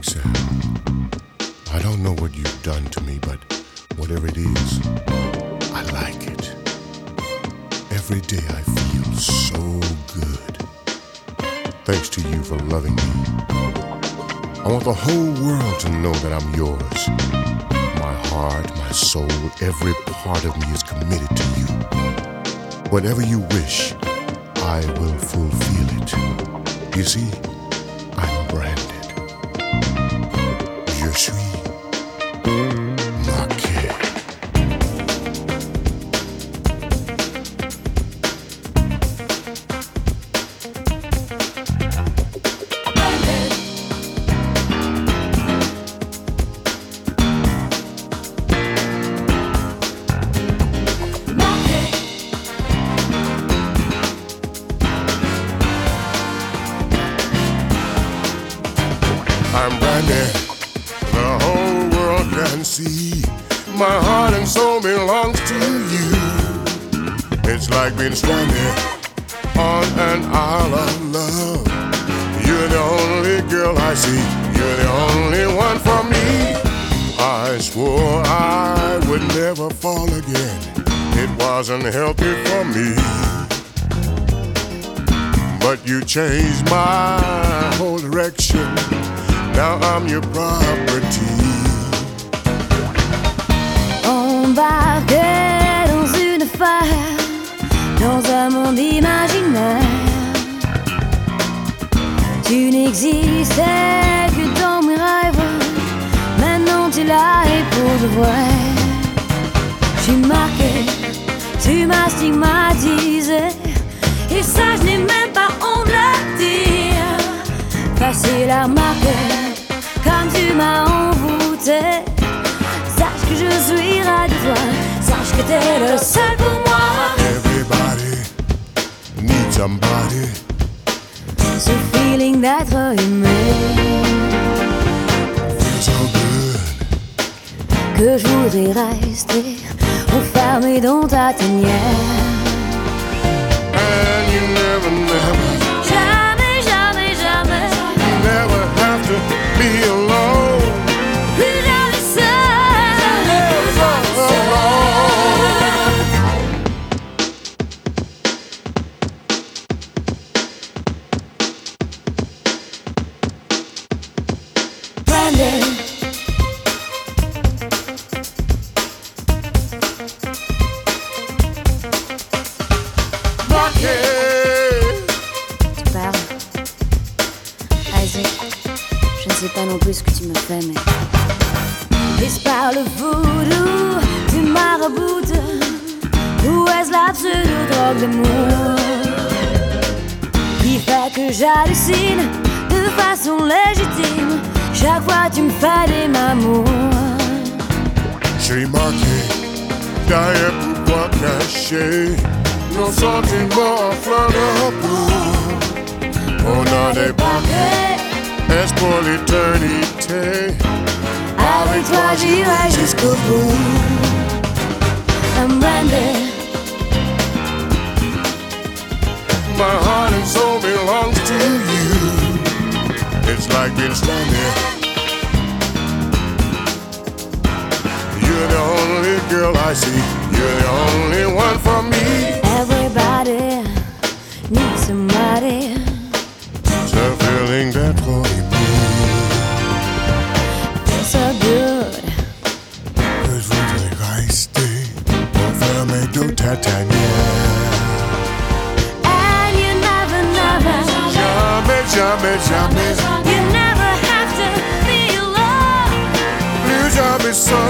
Roxanne, I don't know what you've done to me, but whatever it is, I like it. Every day I feel so good. Thanks to you for loving me. I want the whole world to know that I'm yours. My heart, my soul, every part of me is committed to you. Whatever you wish, I will fulfill it. You see, I'm branded. Je suis marqué. I'm branded, the whole world can see. My heart and soul belongs to you. It's like being stranded on an isle of love. You're the only girl I see. You're the only one for me. I swore I would never fall again. It wasn't healthy for me. But you changed my whole direction. Now I'm your property. Embarqué dans une affaire, dans un monde imaginaire. Tu n'existais que dans mes rêves. Maintenant tu es là et pour de vrai. Je suis marqué, tu m'as stigmatisé. Et ça je n'ai même pas honte de le dire. Facile à remarquer, comme tu m'as envoûté. Sache que je suis ras de toi. Sache que t'es le seul pour moi. Everybody needs somebody. Ce feeling d'être aimé, Feels so good. que je voudrais rester enfermé dans ta tanière. And you never, Jamais, jamais, jamais, never have to be alone. plus jamais seul. Branded. Tu parles. Isaac, je ne sais pas non plus ce que tu me fais, mais est-ce par le voodoo du maraboute ou est-ce la pseudo-drogue d'amour qui fait que j'hallucine de façon légitime chaque fois que tu me fais des mamours? J'ai marqué derrière pourquoi cacher nos sentiments en fleur de peau. On a débarqué, est-ce pour l'éternité? Avec toi j'irai jusqu'au bout. I'm branded. My heart and soul belongs to you. It's like being stranded. You're the only girl I see. You're the only one for me. Everybody needs somebody. Ce feeling d'être aimé. Feels so good. Que je voudrais rester enfermé dans ta tanière. And you never, never, Jamais, jamais, jamais, you never have to be alone. plus jamais seul.